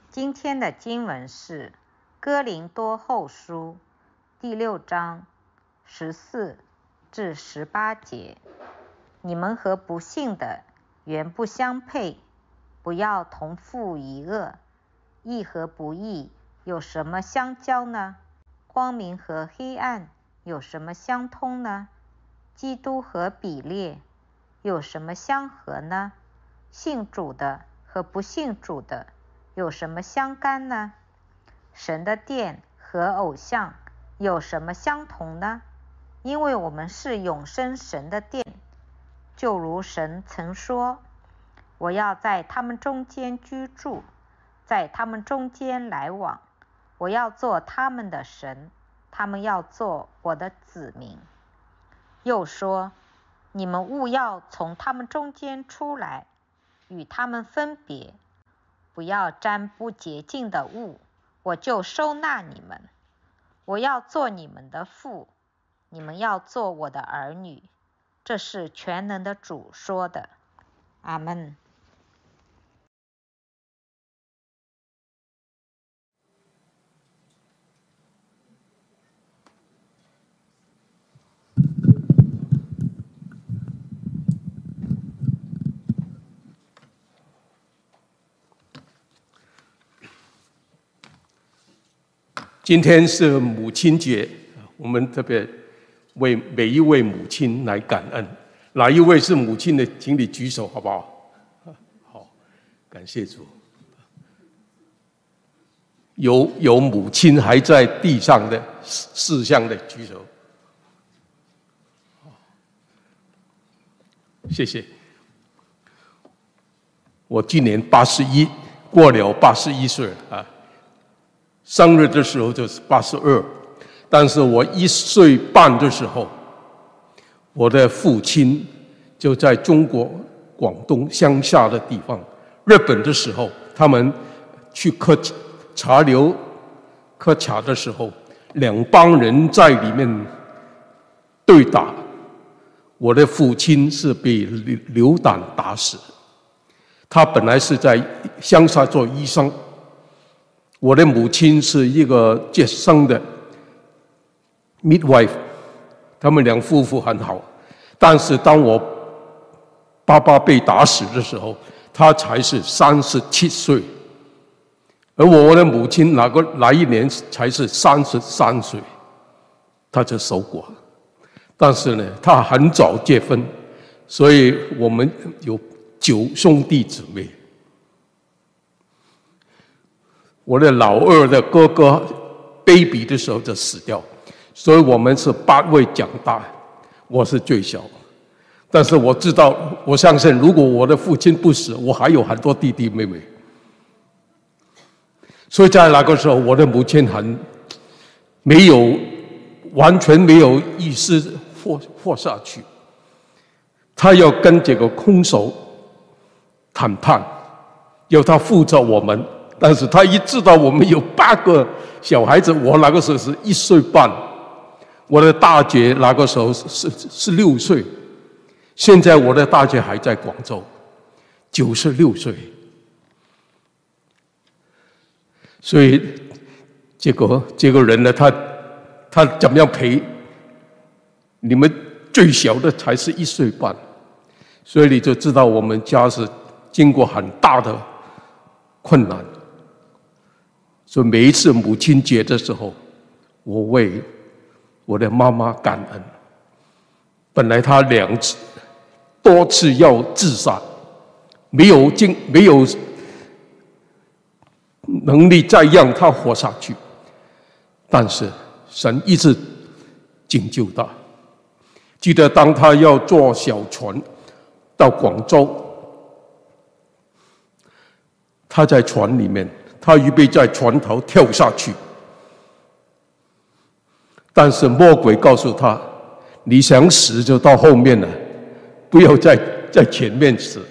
今天的经文是哥林多后书第6章14至18节。你们和不信的原不相配，不要同负一恶。义和不义有什么相交呢？光明和黑暗有什么相通呢？基督和比列有什么相合呢？信主的和不信主的有什么相干呢？神的殿和偶像有什么相同呢？因为我们是永生神的殿，就如神曾说，我要在他们中间居住，在他们中间来往，我要做他们的神，他们要做我的子民。又说，你们务要从他们中间出来，与他们分别，不要沾不洁净的物，我就收纳你们。我要做你们的父，你们要做我的儿女。这是全能的主说的。阿们。 今天是母亲节，我们特别为每一位母亲来感恩。哪一位是母亲的，请你举手，好不好？好，感谢主。有母亲还在地上的世上的举手。谢谢。我今年81，过了81岁啊。生日的时候就是82，但是我1岁半的时候，我的父亲就在中国广东乡下的地方，日本的时候，他们去茶楼喝茶的时候，两帮人在里面对打，我的父亲是被流弹打死。他本来是在乡下做医生。我的母亲是一个接生的 midwife， 他们两夫妇很好。但是当我爸爸被打死的时候，他才是37岁，而我的母亲哪一年才是33岁，他就守寡。但是呢，他很早结婚，所以我们有9兄弟姊妹。我的老二的哥哥 baby 的时候就死掉，所以我们是8位长大，我是最小。但是我知道，我相信如果我的父亲不死，我还有很多弟弟妹妹。所以在那个时候，我的母亲完全没有意思活下去，她要跟这个凶手谈判，要他负责我们。但是他一知道我们有8个小孩子，我那个时候是1岁半，我的大姐那个时候是6岁，现在我的大姐还在广州，96岁。所以这个人呢，他怎么样陪你们最小的才是1岁半，所以你就知道我们家是经过很大的困难。所以每一次母亲节的时候，我为我的妈妈感恩。本来她多次要自杀，没有能力再让她活下去，但是神一直拯救她。记得当她要坐小船到广州，她在船里面。他预备在船头跳下去，但是魔鬼告诉他：“你想死就到后面了，不要在前面死。”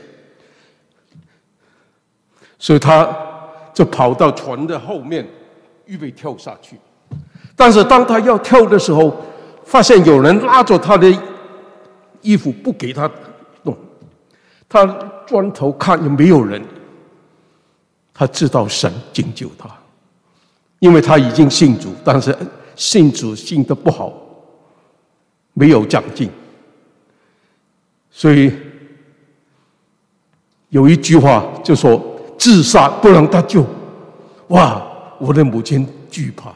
所以他就跑到船的后面，预备跳下去。但是当他要跳的时候，发现有人拉着他的衣服不给他动，他转头看也没有人。 他知道神拯救他，因为他已经信主，但是信主信得不好，没有长进，所以有一句话就说自杀不能得救。哇！我的母亲惧怕，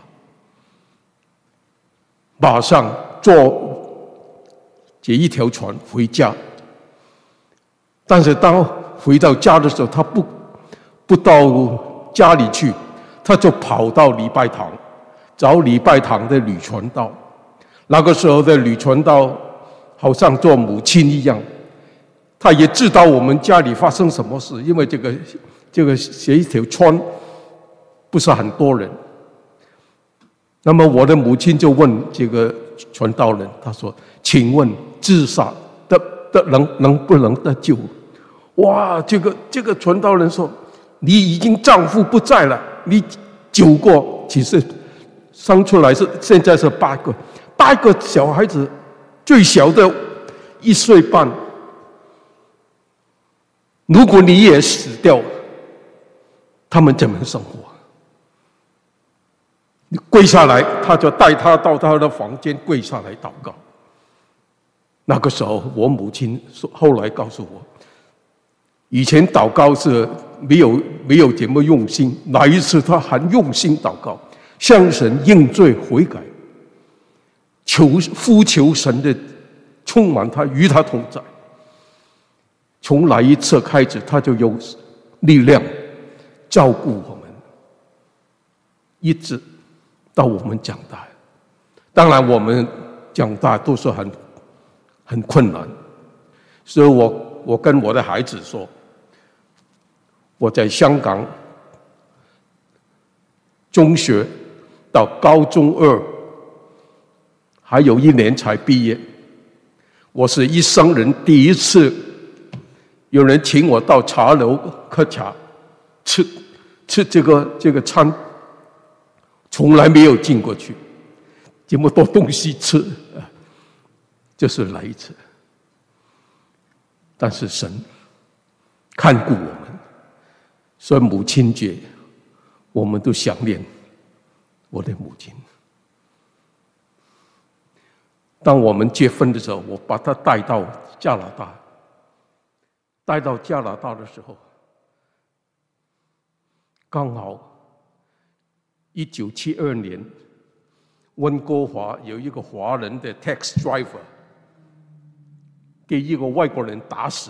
马上坐这一条船回家。但是当回到家的时候，他不到家里去，他就跑到礼拜堂找礼拜堂的女传道。那个时候的女传道好像做母亲一样，她也知道我们家里发生什么事，因为这个写一条船不是很多人。那么我的母亲就问这个传道人，她说：“请问自杀能不能得救？”哇！这个传道人说：“你已经丈夫不在了，你9个，其实生出来现在是8个小孩子，最小的1岁半。如果你也死掉，他们怎么生活？”你跪下来，他就带他到他的房间跪下来祷告。那个时候，我母亲后来告诉我，以前祷告是没有怎么用心，哪一次他很用心祷告，向神认罪悔改，呼求神的充满他，与他同在。从那一次开始，他就有力量照顾我们，一直到我们长大。当然我们长大都是很困难，所以我跟我的孩子说，我在香港中学到高中2还有1年才毕业，我是一生人第一次有人请我到茶楼喝茶，吃这个餐，从来没有进过去，这么多东西吃，就是来一次。但是神看顾我们，所以母亲节我们都想念我的母亲。当我们结婚的时候，我把她带到加拿大。带到加拿大的时候，刚好1972年，温哥华有一个华人的 taxi driver 给一个外国人打死，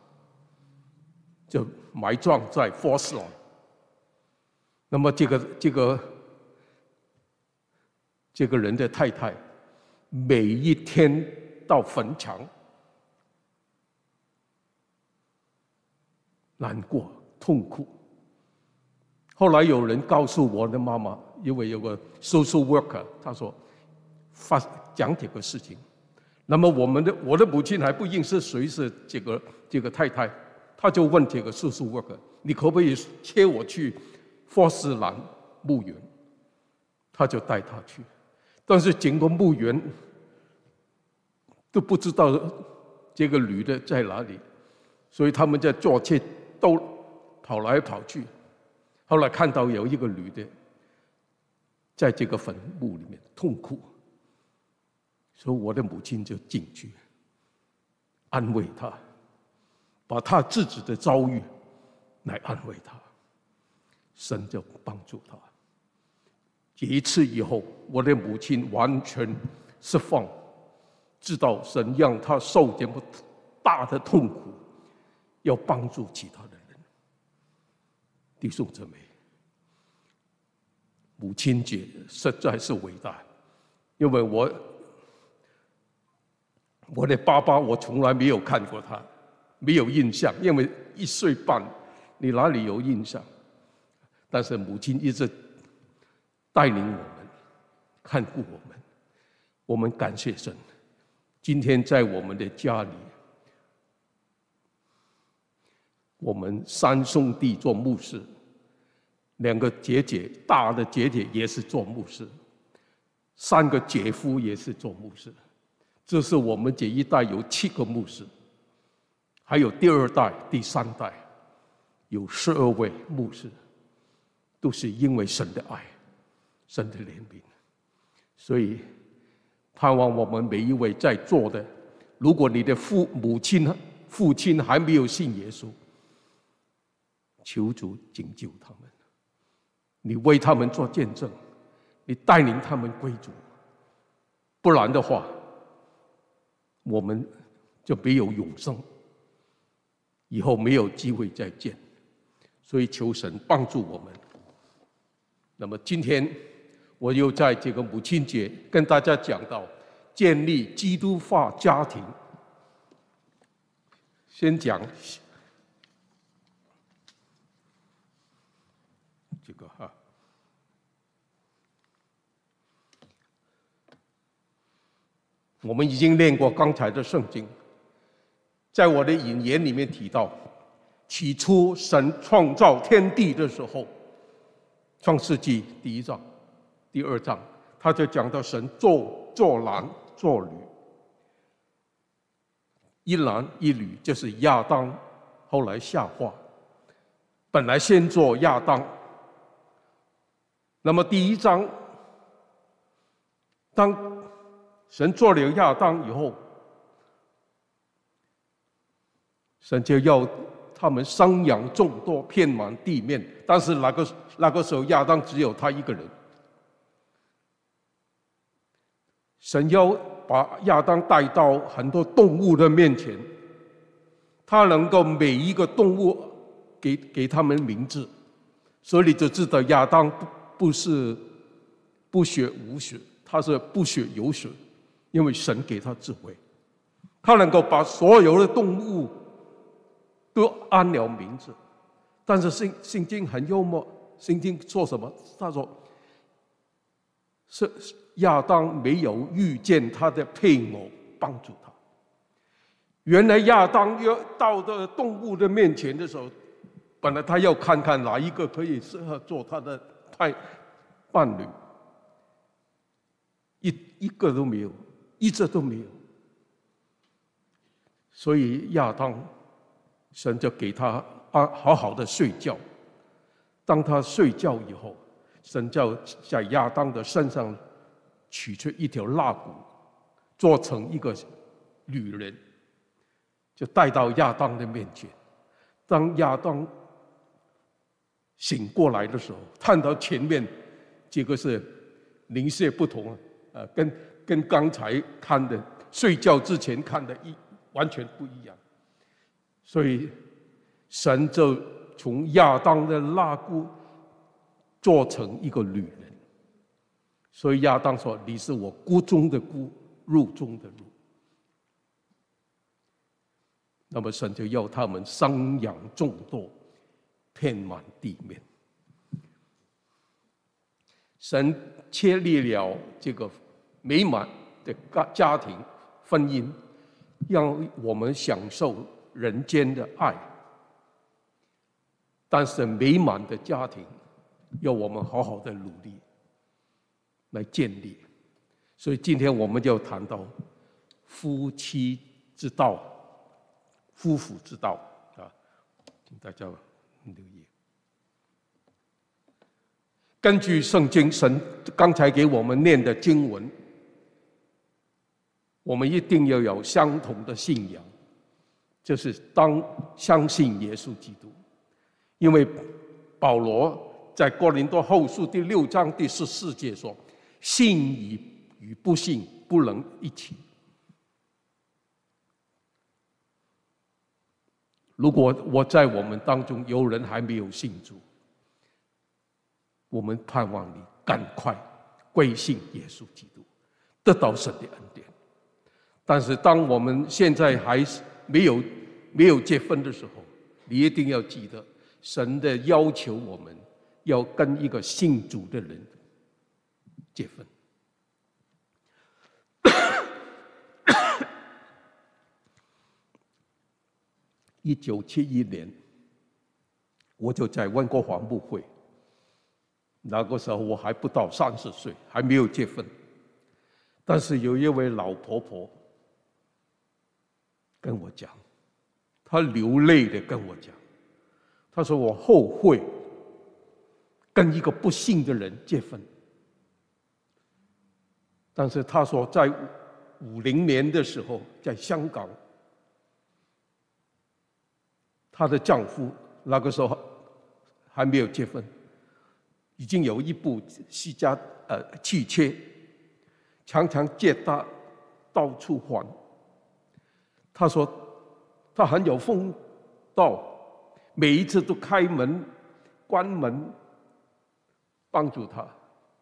就埋葬在 Forest Lawn。那么这个人的太太每一天到坟场难过痛苦。后来有人告诉我的妈妈，因为有个 social worker， 他说讲这个事情。那么我的母亲还不认识谁是这个太太，他就问这个 social worker， 你可不可以接我去霍斯兰墓园？他就带他去，但是整个墓园都不知道这个女的在哪里，所以他们在坐车都跑来跑去。后来看到有一个女的在这个坟墓里面痛哭，所以我的母亲就进去安慰她，把她自己的遭遇来安慰她，神就帮助她。这一次以后，我的母亲完全释放，知道神让她受这么大的痛苦，要帮助其他的人。弟兄姊妹，母亲节实在是伟大，因为我的爸爸我从来没有看过他，没有印象，因为1岁半，你哪里有印象？但是母亲一直带领我们，看顾我们，我们感谢神。今天在我们的家里，我们3兄弟做牧师，2个姐姐，大的姐姐也是做牧师，3个姐夫也是做牧师。这是我们这一代有7个牧师，还有第2代、第3代有12位牧师。 都是因为神的爱，神的怜悯。所以盼望我们每一位在座的，如果你的父亲还没有信耶稣，求主拯救他们，你为他们做见证，你带领他们归主，不然的话，我们就没有永生，以后没有机会再见。所以求神帮助我们。那么今天我又在这个母亲节跟大家讲到建立基督化家庭。先讲这个哈，我们已经念过刚才的圣经，在我的引言里面提到，起初神创造天地的时候，创世纪1章、2章，他就讲到神做男做女，一男一女就是亚当，后来夏娃。本来先做亚当，那么第1章，当神做了亚当以后，神就要他们生养众多，遍满地面。但是那个时候，亚当只有他一个人。神要把亚当带到很多动物的面前，他能够每一个动物给他们名字，所以你就知道亚当不是不学无学，他是不学有学，因为神给他智慧，他能够把所有的动物都安了名字。但是圣经很幽默，圣经说什么？他说是亚当没有遇见他的配偶帮助他。原来亚当要到的动物的面前的时候，本来他要看看哪一个可以适合做他的伴侣，一个都没有，一直都没有。所以亚当，神就给他好好的睡觉。当他睡觉以后，神就在亚当的身上取出一条蜡骨，做成一个女人，就带到亚当的面前。当亚当醒过来的时候，看到前面这个是零舍不同啊，跟刚才看的睡觉之前看的完全不一样。所以神就从亚当的蜡骨做成一个女人。所以亚当说：“你是我骨中的骨，肉中的肉。”那么神就要他们生养众多，遍满地面。神确立了这个美满的家庭婚姻，让我们享受人间的爱。但是美满的家庭要我们好好的努力来建立。所以今天我们就谈到夫妻之道，夫妇之道啊，请大家留意。根据圣经，神刚才给我们念的经文，我们一定要有相同的信仰，就是当相信耶稣基督。因为保罗在哥林多后书第6章第14节说：“信与不信不能一起。”如果我在我们当中有人还没有信主，我们盼望你赶快归信耶稣基督，得到神的恩典。但是当我们现在还是没有结婚的时候，你一定要记得，神的要求我们要跟一个信主的人结婚。1971年，我就在温哥华牧会。那个时候我还不到30岁，还没有结婚。但是有一位老婆婆跟我讲，她流泪的跟我讲，她说：“我后悔跟一个不信的人结婚。但是他说，在50年的时候，在香港，她的丈夫那个时候还没有结婚，已经有一部汽车，常常借他到处还。他说他很有风度，每一次都开门关门帮助他。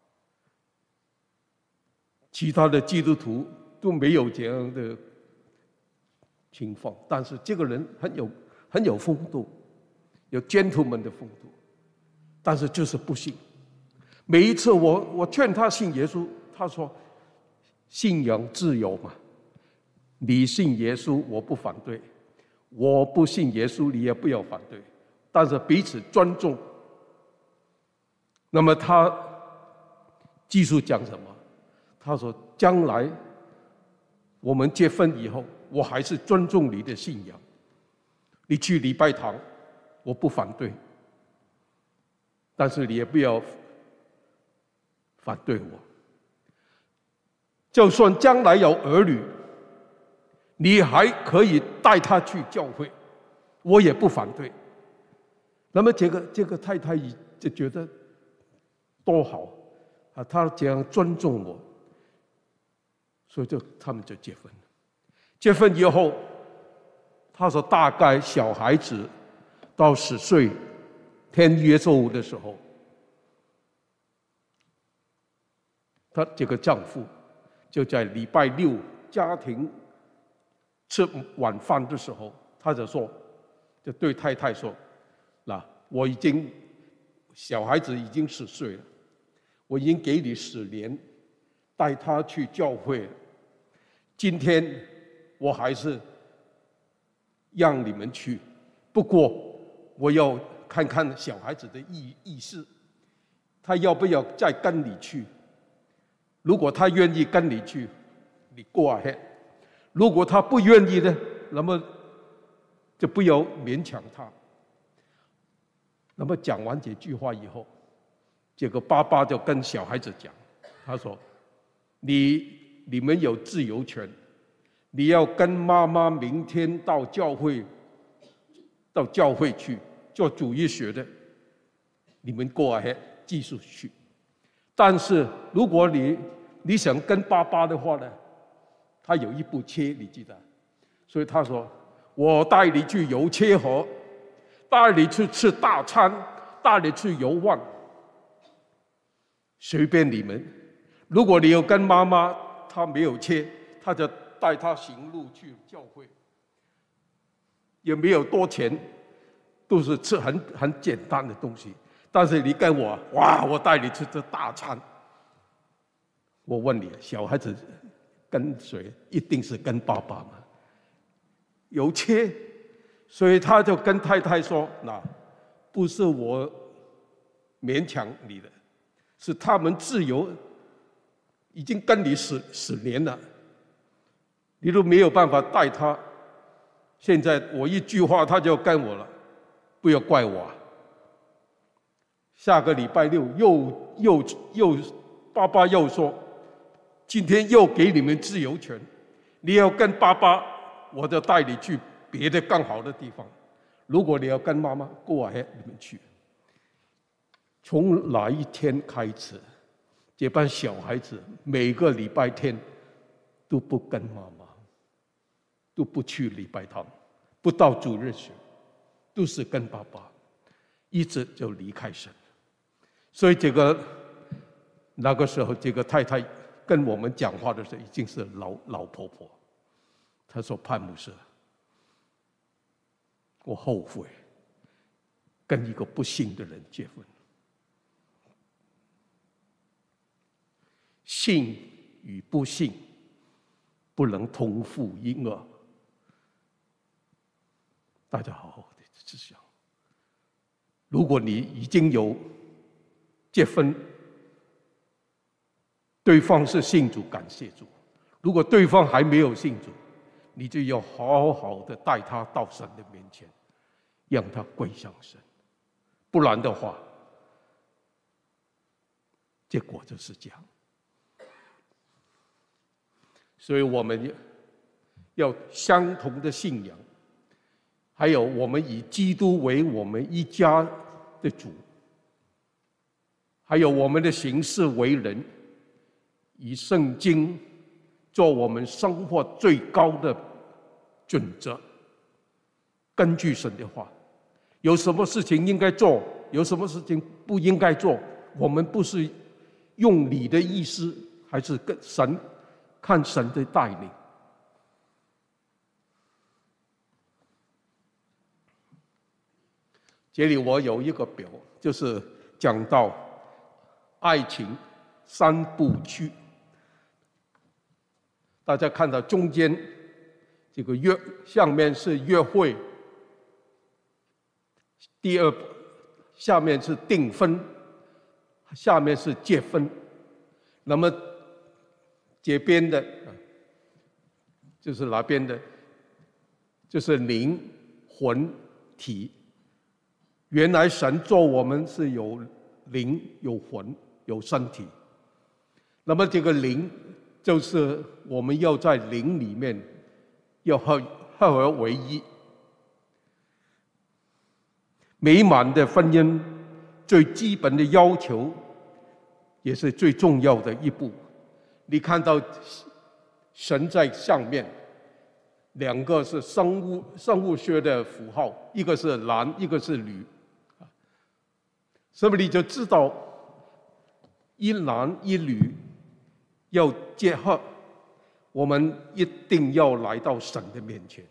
其他的基督徒都没有这样的情况，但是这个人很有风度，有 gentleman 的风度，但是就是不信。每一次我劝他信耶稣，他说信仰自由嘛，你信耶稣我不反对，我不信耶稣你也不要反对，但是彼此尊重。那么他继续讲什么？他说将来我们结婚以后，我还是尊重你的信仰，你去礼拜堂我不反对，但是你也不要反对我。就算将来有儿女，你还可以带他去教会，我也不反对。那么这个太太就觉得多好啊，他这样尊重我，所以他们就结婚了。结婚以后，他说大概小孩子到10岁，天耶稣的时候，他这个丈夫就在礼拜六家庭吃晚饭的时候，他就对太太说：“那小孩子已经10岁了，我已经给你10年，带他去教会了。今天我还是让你们去，不过我要看看小孩子的意思，他要不要再跟你去？如果他愿意跟你去，你go ahead；如果他不愿意呢，那么就不要勉强他。”那么讲完这句话以后，这个爸爸就跟小孩子讲，他说：“你们有自由权，你要跟妈妈明天到教会去做主日学的，你们go ahead继续去。但是如果你想跟爸爸的话呢，他有一部车，你记得，所以他说我带你去游车河，带你去吃大餐，带你去游玩，随便你们。如果你有跟妈妈，她没有车，他就带她行路去教会，也没有多钱，都是吃很简单的东西。但是你跟我，哇，我带你去吃大餐。我问你，小孩子跟谁？一定是跟爸爸嘛？有车，所以他就跟太太说：“那不是我勉强你的，是他们自由，已经跟你10年了，你都没有办法带他。现在我一句话他就跟我了，不要怪我。下个礼拜六爸爸又说，今天又给你们自由权，你要跟爸爸，我就带你去别的更好的地方。如果你要跟妈妈go ahead，你们去。”从哪一天开始，这班小孩子每个礼拜天都不跟妈妈，都不去礼拜堂，不到主日学，都是跟爸爸，一直就离开神。所以那个时候，这个太太跟我们讲话的时候，已经是老婆婆。她说：“潘牧师，我后悔跟一个不信的人结婚。信与不信不能同负一軛。”大家好好的思想。如果你已经有结婚，对方是信主，感谢主；如果对方还没有信主，你就要好好的带他到神的面前，让他归向神。不然的话， 结果就是这样。所以我们要相同的信仰，还有我们以基督为我们一家的主，还有我们的行事为人，以圣经做我们生活最高的准则。根据神的话，有什么事情应该做，有什么事情不应该做，我们不是用你的意思，还是跟神看神的带领。这里我有一个表，就是讲到爱情三部曲。大家看到中间这个下面是约会，第二下面是订婚，下面是结婚。那么这边的就是哪边的？就是灵魂体。原来神做我们是有灵、有魂、有身体。那么这个灵就是我们要在灵里面要合而为一。美满的婚姻最基本的要求，也是最重要的一步。你看到神在上面，两个是生物学的符号，一个是男，一个是女。所以你就知道，一男一女要结合，我们一定要来到神的面前。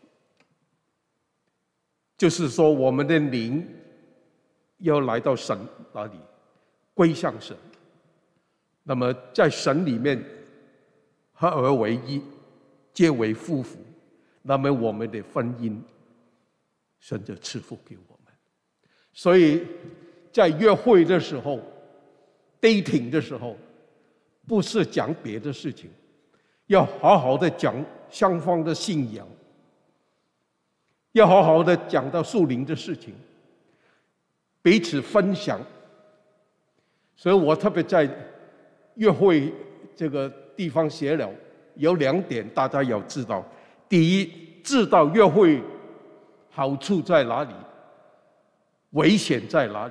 就是说，我们的灵要来到神那里，归向神。那么在神里面合而为一，结为夫妇。那么我们的婚姻，神就赐福给我们。所以在约会的时候 ，dating 的时候，不是讲别的事情，要好好的讲双方的信仰，要好好的讲到属灵的事情，彼此分享。所以我特别在约会这个地方写了有2点，大家要知道。第一，知道约会好处在哪里，危险在哪里。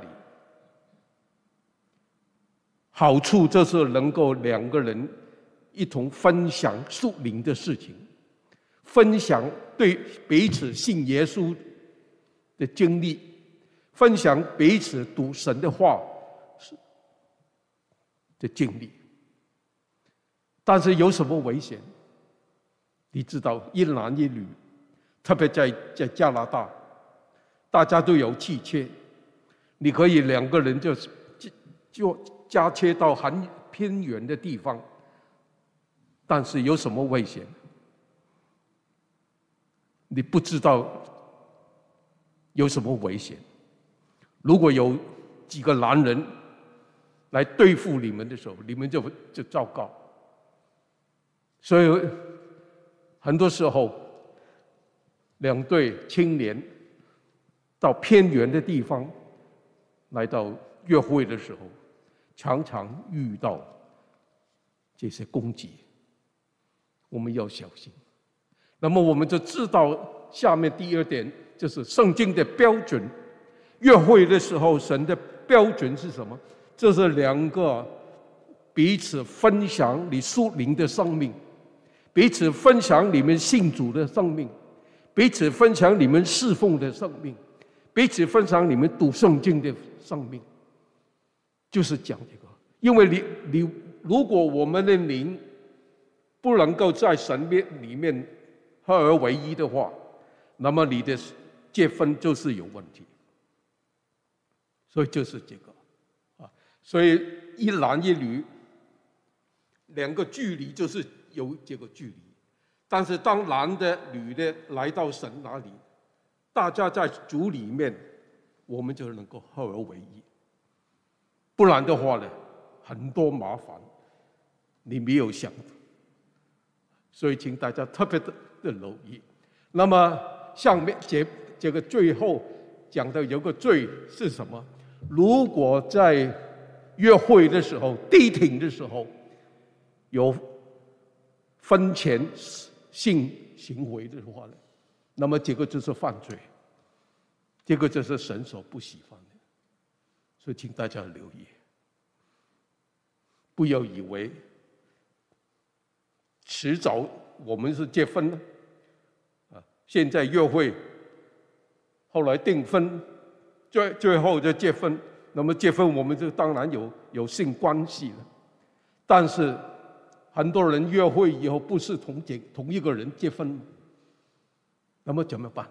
好处就是能够2个人一同分享属灵的事情，分享对彼此信耶稣的经历，分享彼此读神的话的经历。但是有什么危险？你知道，一男一女，特别在加拿大，大家都有汽车，你可以2个人就驾车到很偏远的地方，但是有什么危险？你不知道有什么危险。如果有几个男人来对付你们的时候，你们就糟糕。所以很多时候，2对青年到偏远的地方来到约会的时候，常常遇到这些攻击，我们要小心。那么我们就知道下面第2点，就是圣经的标准。约会的时候，神的标准是什么？这是2个彼此分享你属灵的生命，彼此分享你们信主的生命，彼此分享你们侍奉的生命，彼此分享你们读圣经的生命。就是讲这个。因为你如果我们的灵不能够在神里面合而为一的话，那么你的结婚就是有问题。所以就是这个啊，所以一男一女2个距离就是有这个距离。但是当男的女的来到神那里，大家在主里面，我们就能够合而为一。不然的话呢，很多麻烦你没有想到。所以请大家特别的留意。那么下面这个最后讲到有个罪是什么？如果在约会的时候、dating的时候有婚前性行为的话呢，那么这个就是犯罪，这个就是神所不喜欢的。所以请大家留意，不要以为迟早我们是结婚了啊，现在约会，后来订婚，最后就结婚。那么结婚我们就当然有性关系了，但是很多人约会以后不是同一个人结婚，那么怎么办？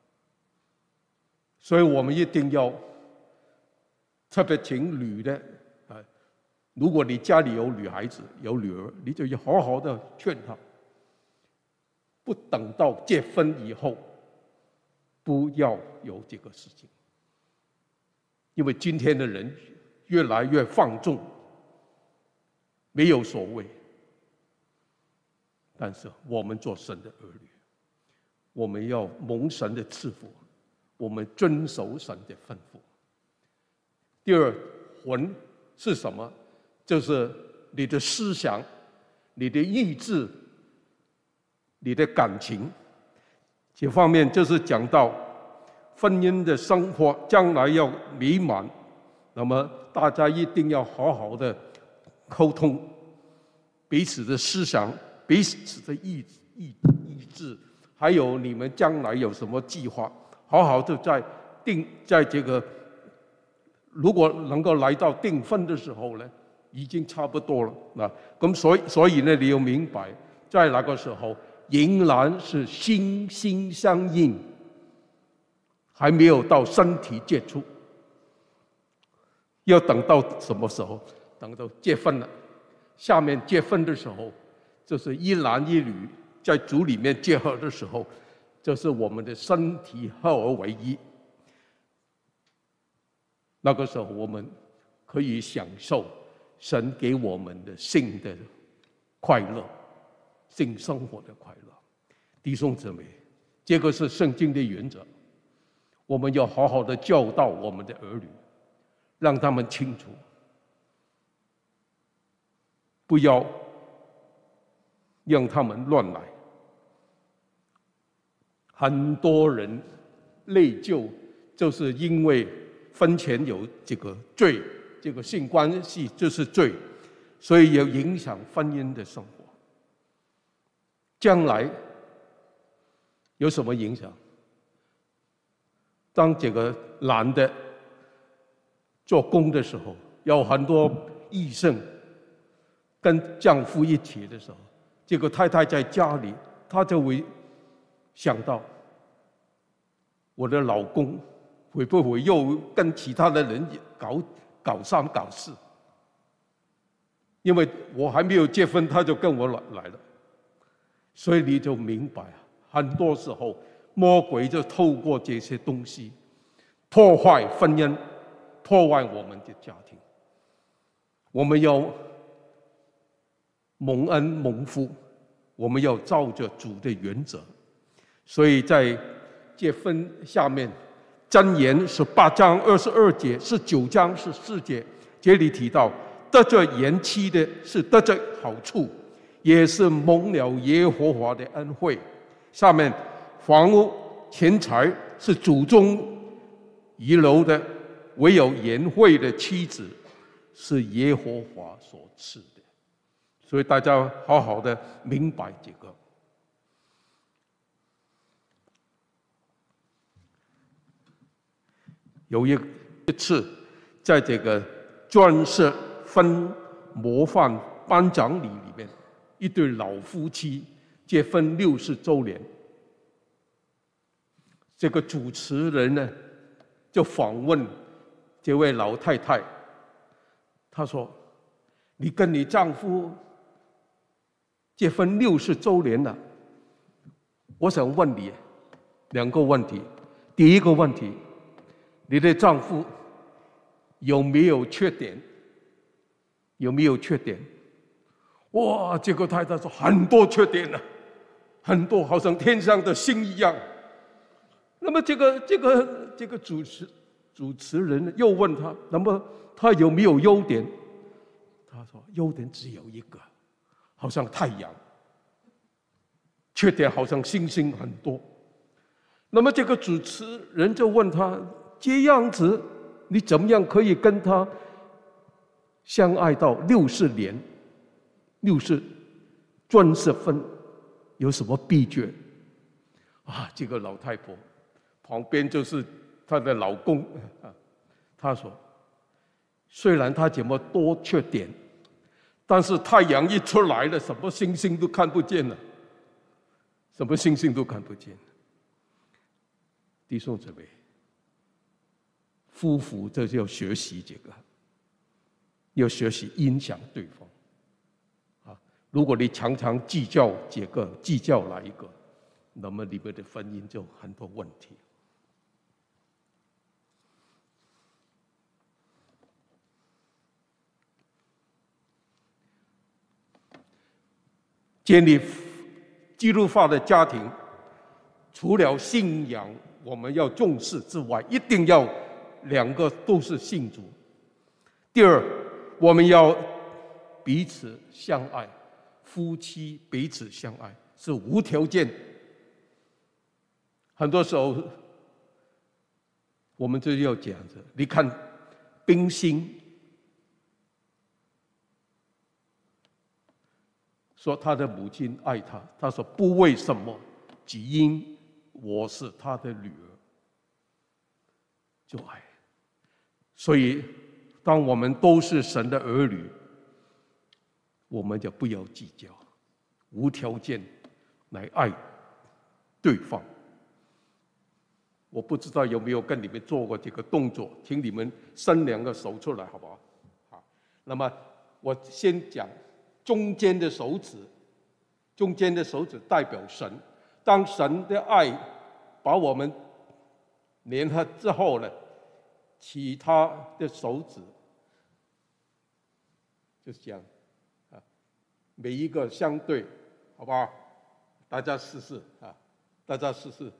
所以我们一定要特别情侣的啊，如果你家里有女孩子有女儿，你就要好好的劝她，不等到结婚以后，不要有这个事情。因为今天的人越来越放纵，没有所谓。但是我们做神的儿女，我们要蒙神的赐福，我们遵守神的吩咐。第二，魂是什么？就是你的思想、你的意志、你的感情。这方面就是讲到婚姻的生活将来要美满，那么大家一定要好好的沟通彼此的思想、彼此的意志，还有你们将来有什么计划，好好的在这个，如果能够来到订婚的时候呢，已经差不多了。那咁所以呢，你要明白，在那个时候仍然是心心相印。还没有到身体接触，要等到什么时候？等到结婚了。下面结婚的时候，就是一男一女在主里面结合的时候，就是我们的身体合而为一。那个时候，我们可以享受神给我们的性的快乐，性生活的快乐。弟兄姊妹，这个是圣经的原则。我们要好好的教导我们的儿女，让他们清楚，不要让他们乱来。很多人内疚，就是因为婚前有这个罪，这个性关系就是罪，所以要影响婚姻的生活。将来有什么影响？当这个男的做工的时候，有很多医生跟丈夫一起的时候，这个太太在家里，她就会想到，我的老公会不会又跟其他的人搞三搞四？因为我还没有结婚，他就跟我来了，所以你就明白，很多时候魔鬼就透过这些东西破坏婚姻，破坏我们的家庭。我们要蒙恩蒙福，我们要照着主的原则。所以在结婚下面，箴言18章22节，19章14节，这里提到得着言妻的是得着好处，也是蒙了耶和华的恩惠。下面房屋钱财是祖宗遗留的，唯有言惠的妻子是耶和华所赐的。所以大家好好的明白这个。有一次，在这个钻石分模范颁奖礼里面，一对老夫妻结婚60周年。这个主持人呢，就访问这位老太太，她说：“你跟你丈夫结婚60周年了，我想问你2个问题。第一个问题，你的丈夫有没有缺点？有没有缺点？”哇，这个太太说很多缺点了，很多，好像天上的星一样。那么这个主主持人又问他，那么他有没有优点？他说优点只有一个，好像太阳；缺点好像星星很多。那么这个主持人就问他，这样子你怎么样可以跟他相爱到60年，60专10分，有什么秘诀？啊，这个老太婆旁边就是她的老公啊，他说，虽然他这么多缺点，但是太阳一出来了，什么星星都看不见了，什么星星都看不见。弟兄姊妹，夫妇这就要学习这个，要学习影响对方。啊，如果你常常计较这个，计较那一个，那么你们的婚姻就很多问题。建立基督化的家庭，除了信仰我们要重视之外，一定要2个都是信主。第二，我们要彼此相爱，夫妻彼此相爱是无条件。很多时候我们就要这样子，你看冰心说他的母亲爱他，他说不为什么，只因我是他的女儿，就爱。所以当我们都是神的儿女，我们就不要计较，无条件来爱对方。我不知道有没有跟你们做过这个动作，请你们伸2个手出来好不好？好，那么我先讲中间的手指，中间的手指代表神。当神的爱把我们联合之后呢，其他的手指就是这样啊，每一个相对，好不好？大家试试啊，大家试试。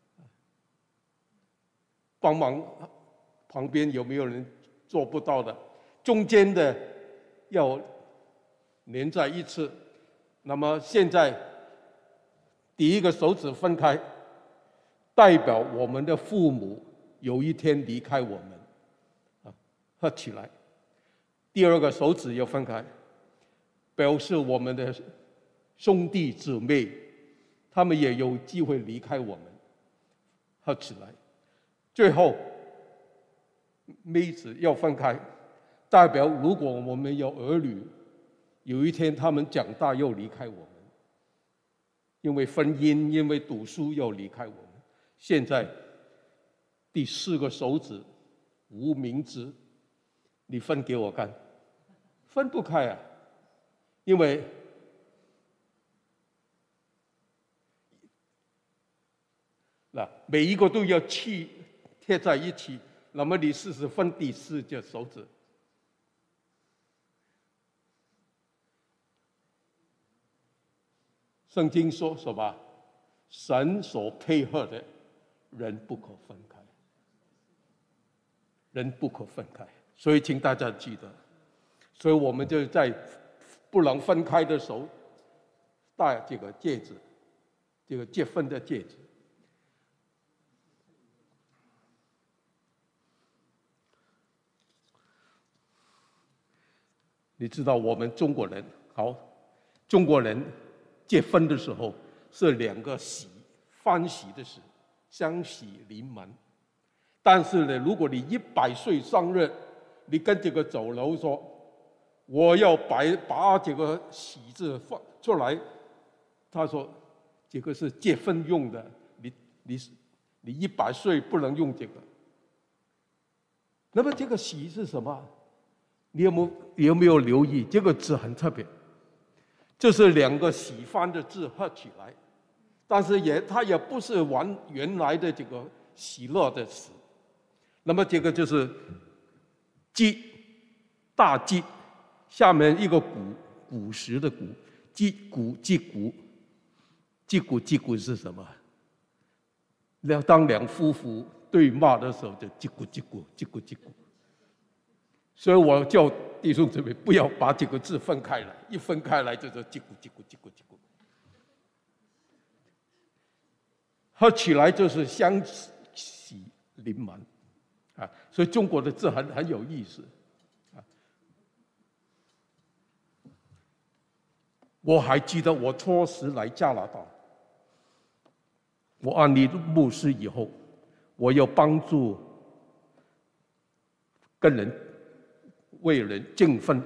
帮忙，旁边有没有人做不到的？中间的要连在一起。那么现在第1个手指分开，代表我们的父母有一天离开我们，啊，合起来。第2个手指要分开，表示我们的兄弟姊妹，他们也有机会离开我们，合起来。最后妹子要分开，代表如果我们有儿女，有一天他们长大又离开我们，因为婚姻，因为读书又离开我们。现在第4个手指无名指，你分给我看，分不开啊，因为那每一个都要贴在一起，那么你试试分第4只手指。圣经说什么？神所配合的人不可分开，人不可分开。所以请大家记得，所以我们就在不能分开的时候戴这个戒指，这个结婚的戒指。你知道我们中国人，中国人结婚的时候是2个喜，欢喜的喜，相喜临门。但是呢，如果你100岁生日，你跟这个酒楼说，我要把这个喜字放出来，他说这个是结婚用的，你100岁不能用这个。那么这个喜是什么？你有没有留意这个字很特别？就是2个喜欢的字合起来，但是它也不是原来的这个喜乐的喜。那么这个就是鸡，大鸡，下面一个古时的古，击鼓是什么？ 当两夫妇对骂的时候，就叽咕叽咕叽咕叽咕。所以我叫弟兄姊妹不要把几个字分开来，一分开来就是叽咕叽咕叽咕叽咕。合起来就是相喜临门啊！所以中国的字很有意思啊。我还记得我初时来加拿大，我安利牧师以后，我要帮助跟人为人尽分，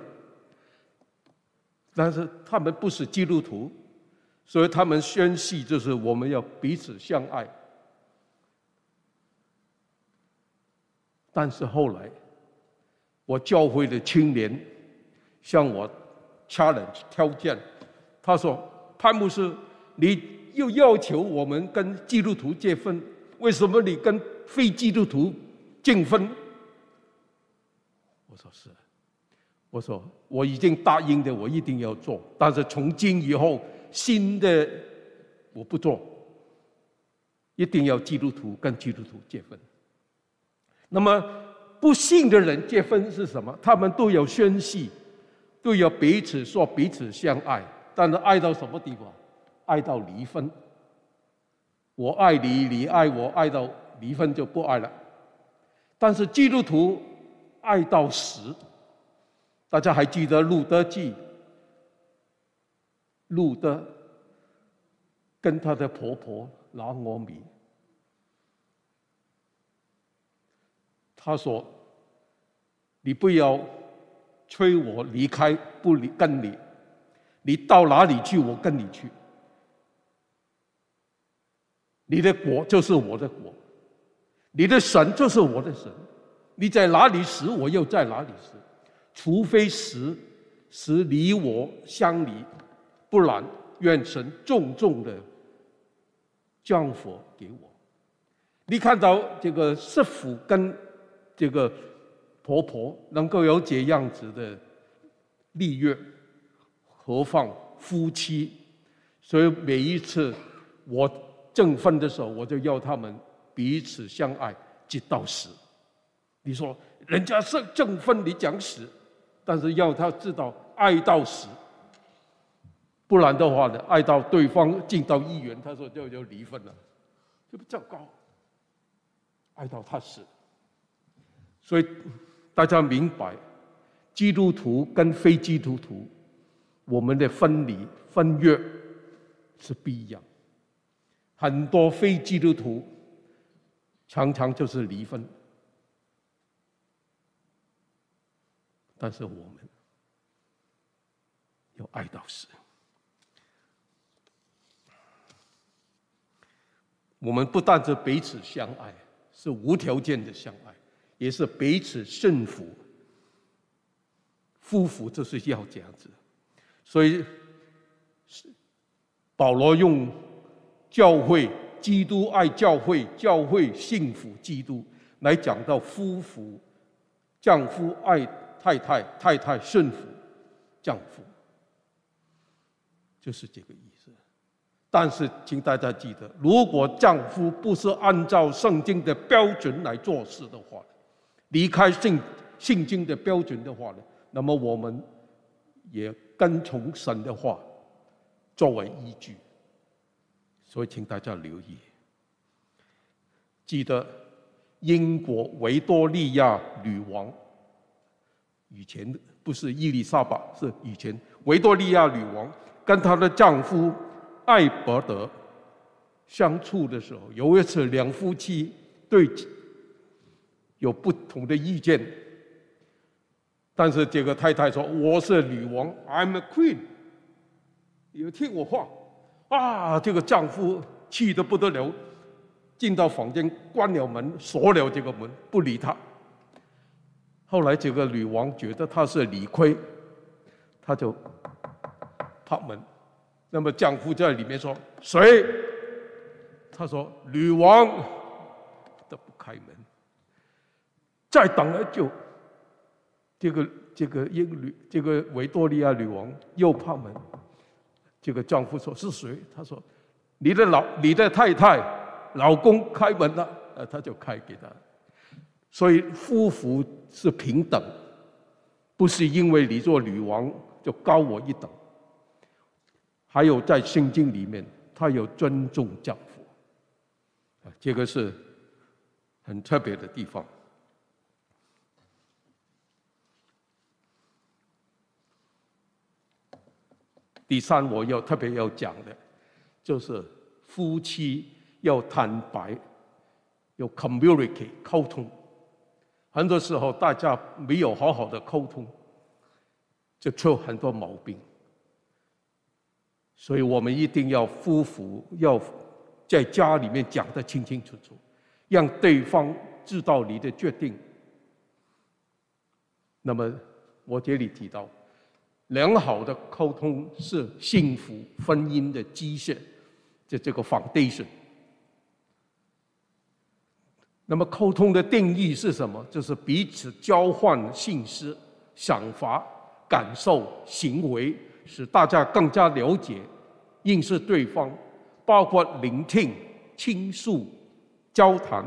但是他们不是基督徒。所以他们宣誓，就是我们要彼此相爱。但是后来，我教会的青年向我 challenge 挑战，他说：“潘牧师，你又要求我们跟基督徒结婚，为什么你跟非基督徒尽分？”我说是，我说我已经答应的，我一定要做，但是从今以后。新的我不做，一定要基督徒跟基督徒结婚。那么不信的人结婚是什么？他们都有宣誓，都有彼此说彼此相爱，但是爱到什么地方？爱到离婚。我爱你，你爱我，爱到离婚就不爱了。但是基督徒爱到死。大家还记得路德记？路德跟她的婆婆拿俄米，她说：“你不要催我离开，不跟你，你到哪里去，我跟你去。你的国就是我的国，你的神就是我的神。你在哪里死，我又在哪里死，除非死离我相离。”不然，愿神重重的降福给我。你看到这个媳妇跟这个婆婆能够有这样子的立约，何况夫妻？所以每一次我证婚的时候，我就要他们彼此相爱，直到死。你说人家是证婚，你讲死，但是要他知道爱到死。不然的话呢，爱到对方进到医院，他说就离婚了，这不糟糕？爱到他死。所以大家明白，基督徒跟非基督徒，我们的分离分约是不一样。很多非基督徒常常就是离婚，但是我们要爱到死。我们不但是彼此相爱，是无条件的相爱，也是彼此顺服。夫妇就是要这样子，所以保罗用教会，基督爱教会，教会信服基督，来讲到夫妇，丈夫爱太太，太太顺服丈夫，就是这个意思。但是，请大家记得，如果丈夫不是按照圣经的标准来做事的话，离开圣经的标准的话呢，那么我们也跟从神的话作为依据。所以，请大家留意，记得英国维多利亚女王，以前不是伊丽莎白，是以前维多利亚女王跟她的丈夫艾伯德相处的时候，有一次两夫妻对有不同的意见，但是这个太太说：“我是女王 ，I'm a queen， 有听我话。”啊，这个丈夫气得不得了，进到房间关了门，锁了这个门，不理她。后来这个女王觉得她是理亏，她就拍门。那么丈夫在里面说：“谁？”他说：“女王。”都不开门。再等了就，这个维多利亚女王又拍门。这个丈夫说：“是谁？”他说：“你的太太老公开门了，他就开给他。所以夫妇是平等，不是因为你做女王就高我一等。还有在圣经里面，他有尊重丈夫，这个是很特别的地方。第三，我特别要讲的，就是夫妻要坦白，要 communicate 沟通。很多时候大家没有好好的沟通，就出很多毛病。所以我们一定要夫妇要在家里面讲得清清楚楚，让对方知道你的决定。那么我这里提到，良好的沟通是幸福婚姻的基石，这个 foundation。那么沟通的定义是什么？就是彼此交换信息、想法、感受、行为，使大家更加了解、认识对方，包括聆听、倾诉、交谈。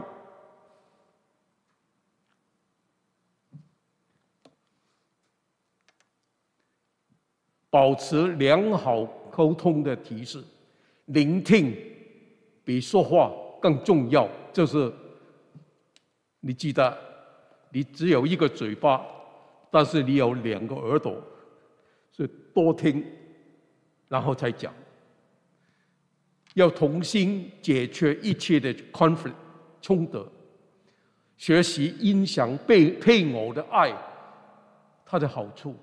保持良好沟通的提示，聆听比说话更重要。就是你记得，你只有一个嘴巴，但是你有2个耳朵，所以多听，然后才讲。要同心解决一切的 conflict 冲突，学习欣赏配偶的爱，它的好处。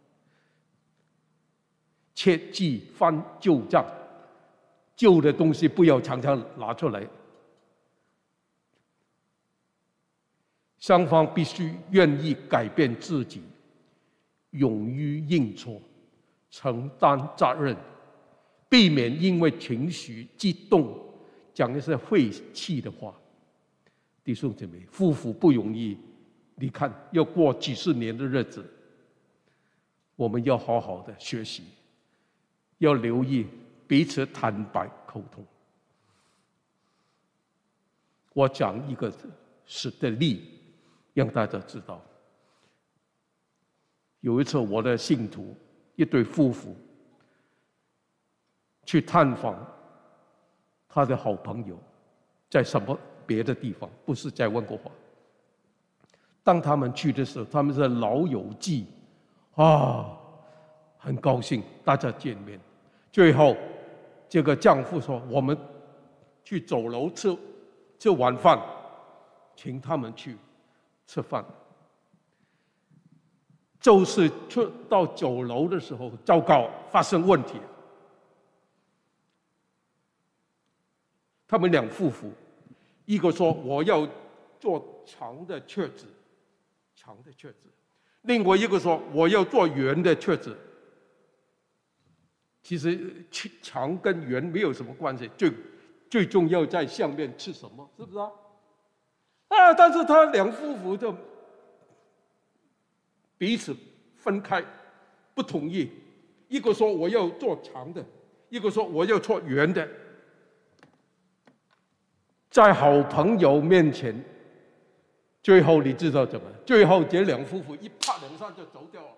切忌翻旧账，旧的东西不要常常拿出来。双方必须愿意改变自己，勇于认错，承担责任，避免因为情绪激动讲一些晦气的话。弟兄姐妹，夫妇不容易，你看要过几十年的日子，我们要好好的学习，要留意彼此坦白沟通。我讲一个实的例，让大家知道。有一次，我的信徒一对夫妇去探访他的好朋友，在什么别的地方，不是在温哥华。当他们去的时候，他们是老友记啊，很高兴大家见面。最后，这个丈夫说：“我们去酒楼吃晚饭，请他们去吃饭。”就是去到酒楼的时候，糟糕，发生问题。他们两夫妇，一个说我要做长的桌子，长的桌子；另外一个说我要做圆的桌子。其实长跟圆没有什么关系，最重要在下面吃什么，是不是啊？但是他两夫妇就彼此分开，不同意。一个说我要做长的，一个说我要做圆的。在好朋友面前，最后你知道怎么？最后这两夫妇一拍两散就走掉了，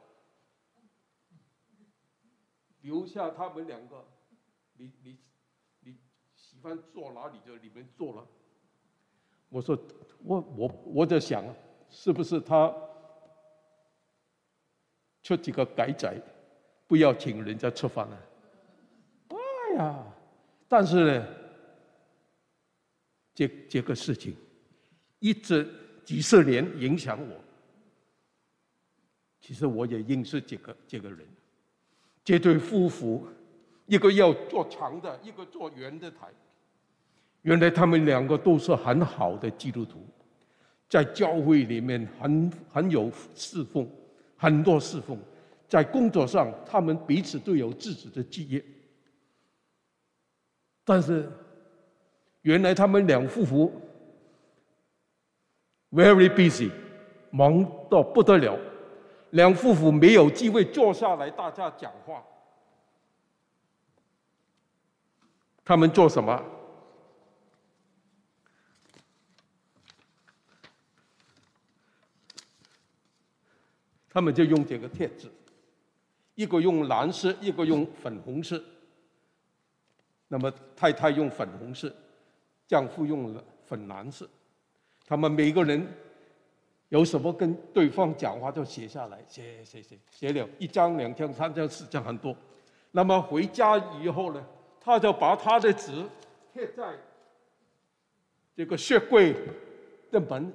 留下他们两个。你喜欢坐哪里就你们坐了。我说我在想，是不是他出几个改仔，不要请人家吃饭了？哎呀，但是呢，这个事情一直几十年影响我。其实我也认识这个人，这对夫妇，一个要做长的，一个做圆的台。原来他们两个都是很好的基督徒，在教会里面很有侍奉，很多侍奉。在工作上，他们彼此都有自己的基业。但是原来他们两夫妇 very busy， 忙到不得了，两夫妇没有机会坐下来大家讲话。他们做什么？ 他们就用这个贴纸，一个用蓝色，一个用粉红色。那么太太用粉红色，丈夫用了粉蓝色。他们每个人有什么跟对方讲话就写下来，写了1张、2张、3张、4张，很多。那么回家以后呢，他就把他的纸贴在这个雪柜的门，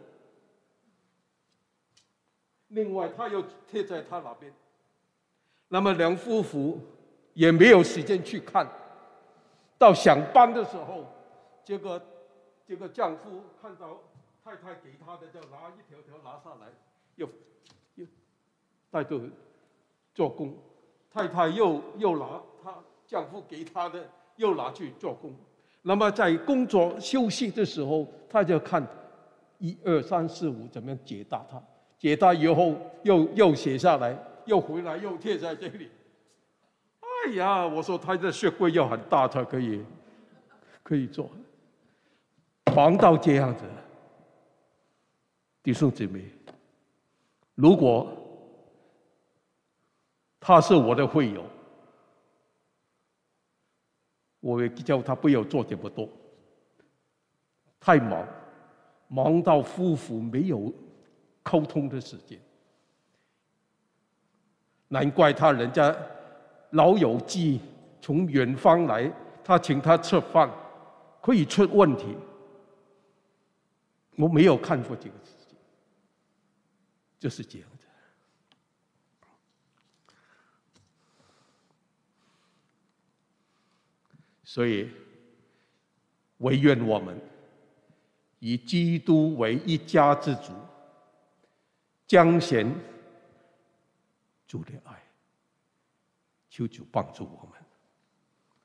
另外他又贴在他那边。那么两夫妇也没有时间去看。到下班的时候，这个丈夫看到太太给他的，就拿一条条拿下来，又带着做工。太太又拿他丈夫给他的，又拿去做工。那么在工作休息的时候，他就看1、2、3、4、5怎么样解答他，解答以后又写下来，又回来又贴在这里。哎呀，我说他的雪柜要很大才可以做，忙到这样子。弟兄姊妹，如果他是我的会友，我会叫他不要做这么多，太忙到夫妇没有沟通的时间。难怪人家老友记从远方来，他请他吃饭，可以出问题。我没有看过这个事情，就是这样的。所以，惟愿我们以基督为一家之主，彰显主的爱。求主帮助我们。